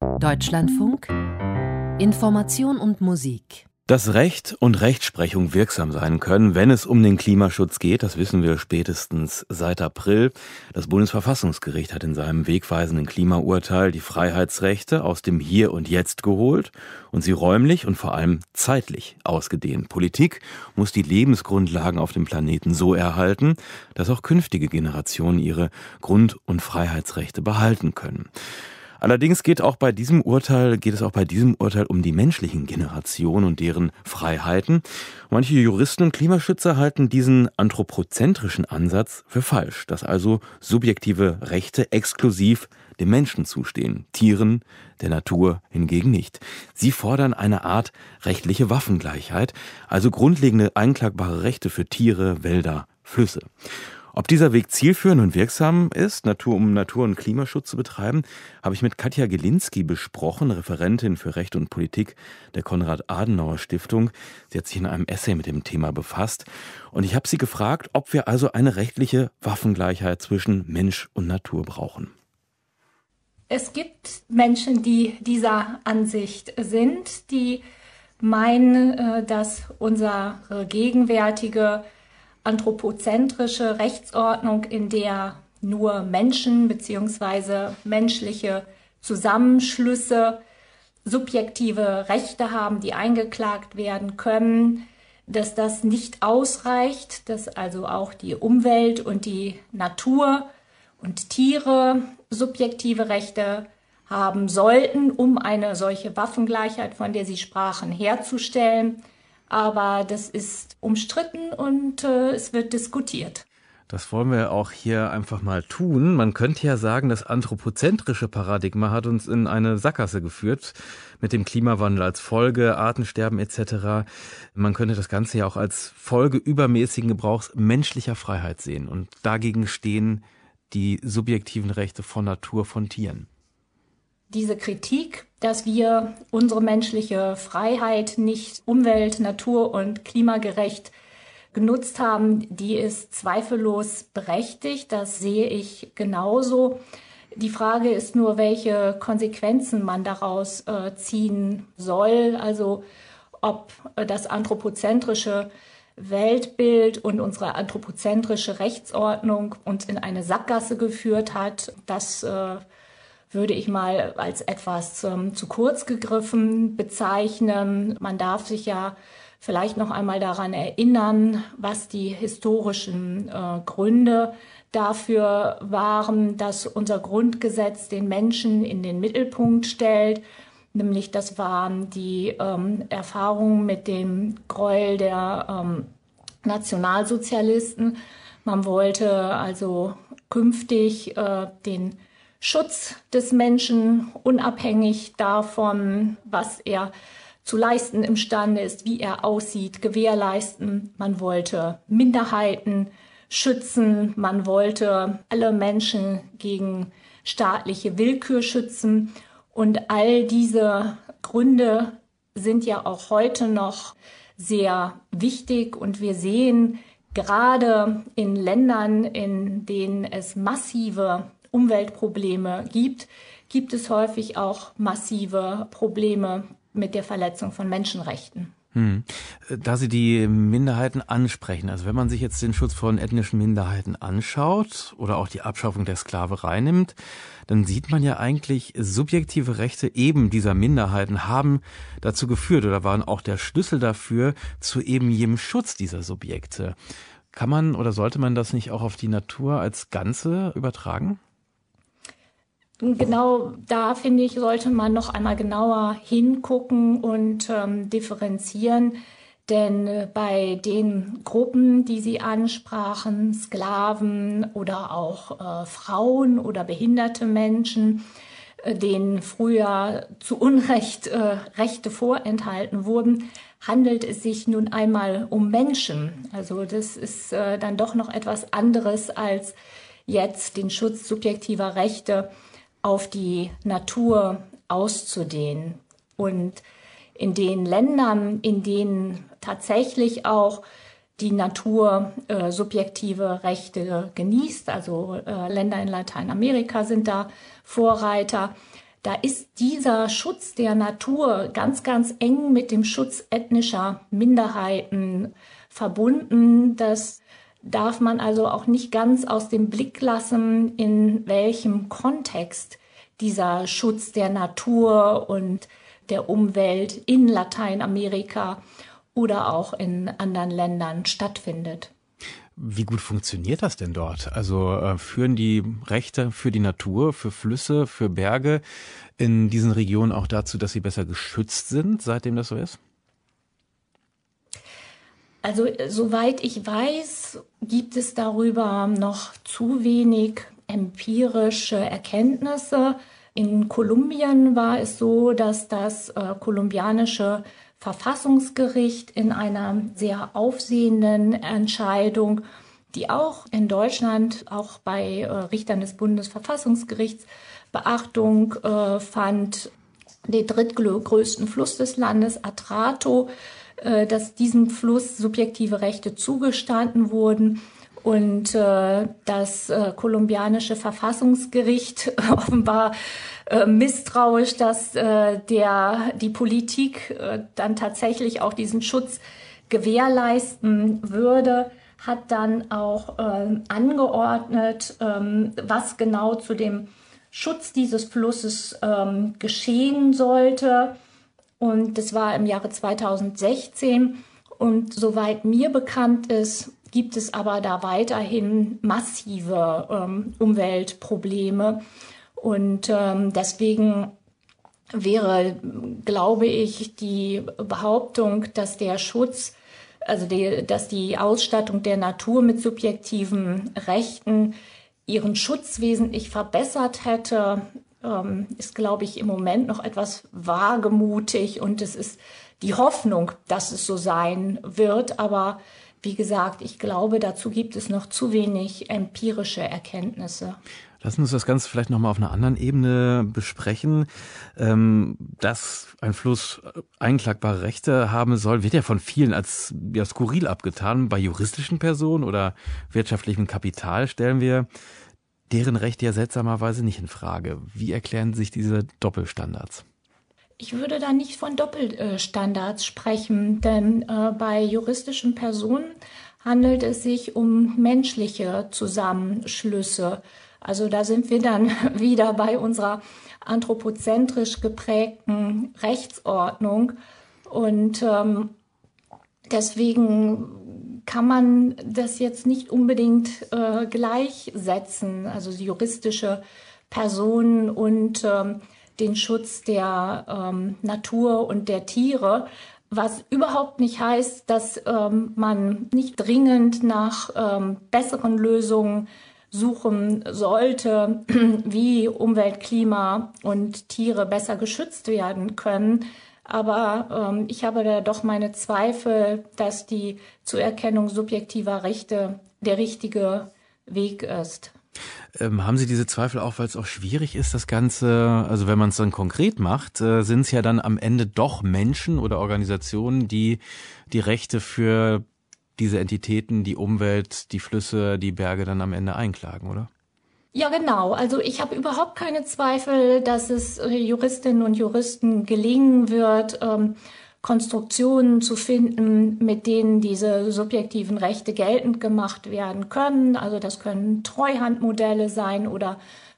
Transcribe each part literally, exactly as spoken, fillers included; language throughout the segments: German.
Deutschlandfunk Information und Musik. Dass Recht und Rechtsprechung wirksam sein können, wenn es um den Klimaschutz geht, das wissen wir spätestens seit April. Das Bundesverfassungsgericht hat in seinem wegweisenden Klimaurteil die Freiheitsrechte aus dem Hier und Jetzt geholt und sie räumlich und vor allem zeitlich ausgedehnt. Politik muss die Lebensgrundlagen auf dem Planeten so erhalten, dass auch künftige Generationen ihre Grund- und Freiheitsrechte behalten können. Allerdings geht auch bei diesem Urteil, geht es auch bei diesem Urteil um die menschlichen Generationen und deren Freiheiten. Manche Juristen und Klimaschützer halten diesen anthropozentrischen Ansatz für falsch, dass also subjektive Rechte exklusiv dem Menschen zustehen, Tieren, der Natur hingegen nicht. Sie fordern eine Art rechtliche Waffengleichheit, also grundlegende einklagbare Rechte für Tiere, Wälder, Flüsse. Ob dieser Weg zielführend und wirksam ist, Natur, um Natur- und Klimaschutz zu betreiben, habe ich mit Katja Gilinski besprochen, Referentin für Recht und Politik der Konrad-Adenauer-Stiftung. Sie hat sich in einem Essay mit dem Thema befasst. Und ich habe sie gefragt, ob wir also eine rechtliche Waffengleichheit zwischen Mensch und Natur brauchen. Es gibt Menschen, die dieser Ansicht sind, die meinen, dass unsere gegenwärtige anthropozentrische Rechtsordnung, in der nur Menschen bzw. menschliche Zusammenschlüsse subjektive Rechte haben, die eingeklagt werden können, dass das nicht ausreicht, dass also auch die Umwelt und die Natur und Tiere subjektive Rechte haben sollten, um eine solche Waffengleichheit, von der Sie sprachen, herzustellen. Aber das ist umstritten und äh, es wird diskutiert. Das wollen wir auch hier einfach mal tun. Man könnte ja sagen, das anthropozentrische Paradigma hat uns in eine Sackgasse geführt mit dem Klimawandel als Folge, Artensterben et cetera. Man könnte das Ganze ja auch als Folge übermäßigen Gebrauchs menschlicher Freiheit sehen. Und dagegen stehen die subjektiven Rechte von Natur, von Tieren. Diese Kritik, dass wir unsere menschliche Freiheit nicht umwelt-, natur- und klimagerecht genutzt haben, die ist zweifellos berechtigt. Das sehe ich genauso. Die Frage ist nur, welche Konsequenzen man daraus äh, ziehen soll. Also ob äh, das anthropozentrische Weltbild und unsere anthropozentrische Rechtsordnung uns in eine Sackgasse geführt hat, das äh, würde ich mal als etwas ähm, zu kurz gegriffen bezeichnen. Man darf sich ja vielleicht noch einmal daran erinnern, was die historischen äh, Gründe dafür waren, dass unser Grundgesetz den Menschen in den Mittelpunkt stellt. Nämlich das waren die ähm, Erfahrungen mit dem Gräuel der ähm, Nationalsozialisten. Man wollte also künftig äh, den Schutz des Menschen, unabhängig davon, was er zu leisten imstande ist, wie er aussieht, gewährleisten. Man wollte Minderheiten schützen, man wollte alle Menschen gegen staatliche Willkür schützen. Und all diese Gründe sind ja auch heute noch sehr wichtig. Und wir sehen gerade in Ländern, in denen es massive Umweltprobleme gibt, gibt es häufig auch massive Probleme mit der Verletzung von Menschenrechten. Hm. Da Sie die Minderheiten ansprechen, also wenn man sich jetzt den Schutz von ethnischen Minderheiten anschaut oder auch die Abschaffung der Sklaverei nimmt, dann sieht man ja eigentlich, subjektive Rechte eben dieser Minderheiten haben dazu geführt oder waren auch der Schlüssel dafür zu eben jedem Schutz dieser Subjekte. Kann man oder sollte man das nicht auch auf die Natur als Ganze übertragen? Genau da, finde ich, sollte man noch einmal genauer hingucken und ähm, differenzieren. Denn äh, bei den Gruppen, die Sie ansprachen, Sklaven oder auch äh, Frauen oder behinderte Menschen, äh, denen früher zu Unrecht äh, Rechte vorenthalten wurden, handelt es sich nun einmal um Menschen. Also das ist äh, dann doch noch etwas anderes als jetzt den Schutz subjektiver Rechte auf die Natur auszudehnen. Und in den Ländern, in denen tatsächlich auch die Natur äh, subjektive Rechte genießt, also äh, Länder in Lateinamerika sind da Vorreiter, da ist dieser Schutz der Natur ganz, ganz eng mit dem Schutz ethnischer Minderheiten verbunden. Das darf man also auch nicht ganz aus dem Blick lassen, in welchem Kontext dieser Schutz der Natur und der Umwelt in Lateinamerika oder auch in anderen Ländern stattfindet. Wie gut funktioniert das denn dort? Also äh, führen die Rechte für die Natur, für Flüsse, für Berge in diesen Regionen auch dazu, dass sie besser geschützt sind, seitdem das so ist? Also soweit ich weiß, gibt es darüber noch zu wenig empirische Erkenntnisse. In Kolumbien war es so, dass das äh, kolumbianische Verfassungsgericht in einer sehr aufsehenden Entscheidung, die auch in Deutschland, auch bei äh, Richtern des Bundesverfassungsgerichts Beachtung äh, fand, den drittgrößten Fluss des Landes, Atrato, äh, dass diesem Fluss subjektive Rechte zugestanden wurden. Und äh, das äh, kolumbianische Verfassungsgericht offenbar äh, misstrauisch, dass äh, der die Politik äh, dann tatsächlich auch diesen Schutz gewährleisten würde, hat dann auch äh, angeordnet, ähm, was genau zu dem Schutz dieses Flusses ähm, geschehen sollte. Und das war im Jahre zweitausendsechzehn. Und soweit mir bekannt ist, gibt es aber da weiterhin massive ähm, Umweltprobleme. Und ähm, deswegen wäre, glaube ich, die Behauptung, dass der Schutz, also die, dass die Ausstattung der Natur mit subjektiven Rechten ihren Schutz wesentlich verbessert hätte, ähm, ist, glaube ich, im Moment noch etwas wagemutig. Und es ist die Hoffnung, dass es so sein wird. Aber wie gesagt, ich glaube, dazu gibt es noch zu wenig empirische Erkenntnisse. Lassen uns das Ganze vielleicht nochmal auf einer anderen Ebene besprechen. Ähm, dass ein Fluss einklagbare Rechte haben soll, wird ja von vielen als ja, skurril abgetan. Bei juristischen Personen oder wirtschaftlichem Kapital stellen wir deren Rechte ja seltsamerweise nicht in Frage. Wie erklären sich diese Doppelstandards? Ich würde da nicht von Doppelstandards sprechen, denn äh, bei juristischen Personen handelt es sich um menschliche Zusammenschlüsse. Also da sind wir dann wieder bei unserer anthropozentrisch geprägten Rechtsordnung. Und ähm, deswegen kann man das jetzt nicht unbedingt äh, gleichsetzen, also juristische Personen und ähm, den Schutz der ähm, Natur und der Tiere, was überhaupt nicht heißt, dass ähm, man nicht dringend nach ähm, besseren Lösungen suchen sollte, wie Umwelt, Klima und Tiere besser geschützt werden können. Aber ähm, ich habe da doch meine Zweifel, dass die Zuerkennung subjektiver Rechte der richtige Weg ist. Ähm, haben Sie diese Zweifel auch, weil es auch schwierig ist, das Ganze, also wenn man es dann konkret macht, äh, sind es ja dann am Ende doch Menschen oder Organisationen, die die Rechte für diese Entitäten, die Umwelt, die Flüsse, die Berge dann am Ende einklagen, oder? Ja, genau. Also ich habe überhaupt keine Zweifel, dass es äh, Juristinnen und Juristen gelingen wird, ähm, Konstruktionen zu finden, mit denen diese subjektiven Rechte geltend gemacht werden können. Also das können Treuhandmodelle sein oder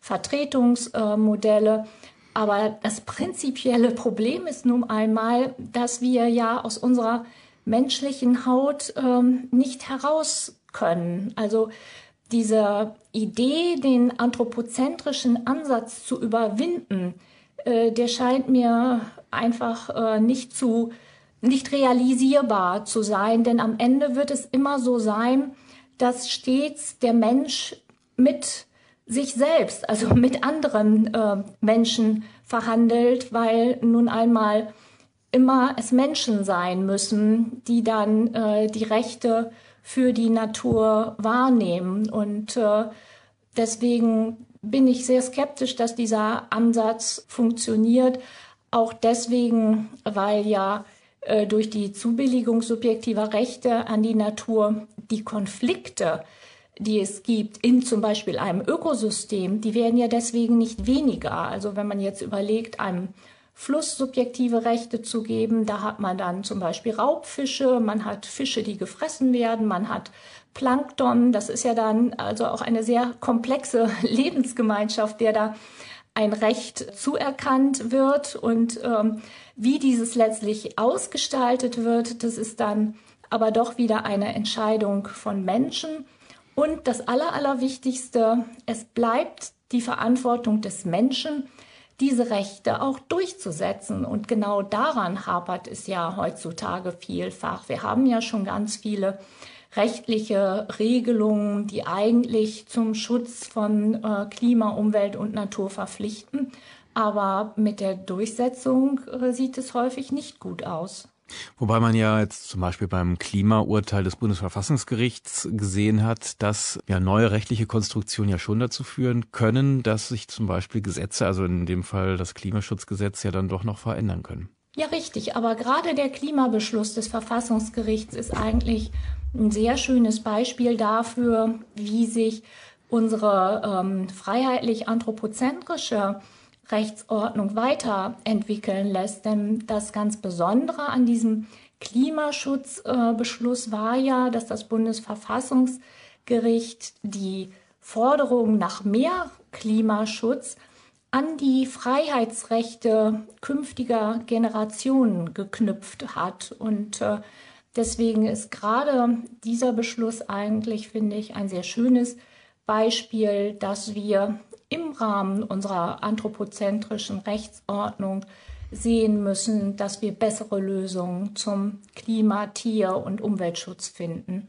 Vertretungsmodelle. Aber das prinzipielle Problem ist nun einmal, dass wir ja aus unserer menschlichen Haut ähm, nicht heraus können. Also diese Idee, den anthropozentrischen Ansatz zu überwinden, äh, der scheint mir einfach äh, nicht zu, nicht realisierbar zu sein. Denn am Ende wird es immer so sein, dass stets der Mensch mit sich selbst, also mit anderen äh, Menschen verhandelt, weil nun einmal immer es Menschen sein müssen, die dann äh, die Rechte für die Natur wahrnehmen. Und äh, deswegen bin ich sehr skeptisch, dass dieser Ansatz funktioniert. Auch deswegen, weil ja äh, durch die Zubilligung subjektiver Rechte an die Natur die Konflikte, die es gibt in zum Beispiel einem Ökosystem, die werden ja deswegen nicht weniger. Also wenn man jetzt überlegt, einem Fluss subjektive Rechte zu geben, da hat man dann zum Beispiel Raubfische, man hat Fische, die gefressen werden, man hat Plankton. Das ist ja dann also auch eine sehr komplexe Lebensgemeinschaft, der da ein Recht zuerkannt wird. Und ähm, wie dieses letztlich ausgestaltet wird, das ist dann aber doch wieder eine Entscheidung von Menschen. Und das Aller, Allerwichtigste, es bleibt die Verantwortung des Menschen, diese Rechte auch durchzusetzen. Und genau daran hapert es ja heutzutage vielfach. Wir haben ja schon ganz viele rechtliche Regelungen, die eigentlich zum Schutz von äh, Klima, Umwelt und Natur verpflichten. Aber mit der Durchsetzung äh, sieht es häufig nicht gut aus. Wobei man ja jetzt zum Beispiel beim Klimaurteil des Bundesverfassungsgerichts gesehen hat, dass ja neue rechtliche Konstruktionen ja schon dazu führen können, dass sich zum Beispiel Gesetze, also in dem Fall das Klimaschutzgesetz, ja dann doch noch verändern können. Ja, richtig. Aber gerade der Klimabeschluss des Verfassungsgerichts ist eigentlich ein sehr schönes Beispiel dafür, wie sich unsere ähm, freiheitlich-anthropozentrische Rechtsordnung weiterentwickeln lässt. Denn das ganz Besondere an diesem Klimaschutzbeschluss äh, war ja, dass das Bundesverfassungsgericht die Forderung nach mehr Klimaschutz an die Freiheitsrechte künftiger Generationen geknüpft hat. Und äh, deswegen ist gerade dieser Beschluss eigentlich, finde ich, ein sehr schönes Beispiel, dass wir im Rahmen unserer anthropozentrischen Rechtsordnung sehen müssen, dass wir bessere Lösungen zum Klima-, Tier- und Umweltschutz finden.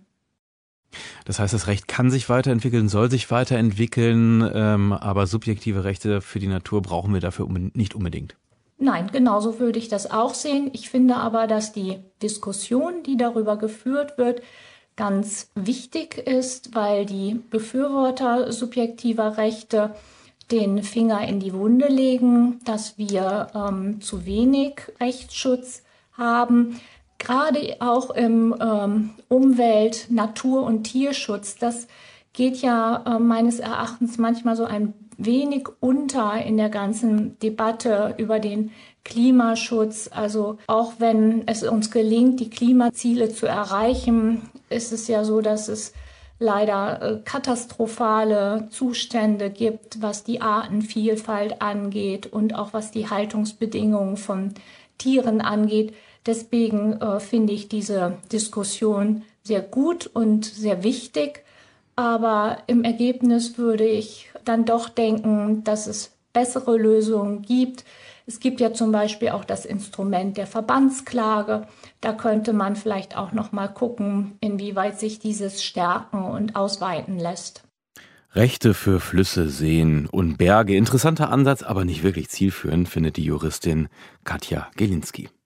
Das heißt, das Recht kann sich weiterentwickeln, soll sich weiterentwickeln, ähm, aber subjektive Rechte für die Natur brauchen wir dafür nicht unbedingt. Nein, genauso würde ich das auch sehen. Ich finde aber, dass die Diskussion, die darüber geführt wird, ganz wichtig ist, weil die Befürworter subjektiver Rechte den Finger in die Wunde legen, dass wir ähm, zu wenig Rechtsschutz haben. Gerade auch im ähm, Umwelt-, Natur- und Tierschutz, das geht ja äh, meines Erachtens manchmal so ein wenig unter in der ganzen Debatte über den Klimaschutz. Also auch wenn es uns gelingt, die Klimaziele zu erreichen, ist es ja so, dass es leider äh, katastrophale Zustände gibt, was die Artenvielfalt angeht und auch was die Haltungsbedingungen von Tieren angeht. Deswegen äh, finde ich diese Diskussion sehr gut und sehr wichtig. Aber im Ergebnis würde ich dann doch denken, dass es bessere Lösungen gibt. Es gibt ja zum Beispiel auch das Instrument der Verbandsklage. Da könnte man vielleicht auch noch mal gucken, inwieweit sich dieses stärken und ausweiten lässt. Rechte für Flüsse, Seen und Berge. Interessanter Ansatz, aber nicht wirklich zielführend, findet die Juristin Katja Gelinski.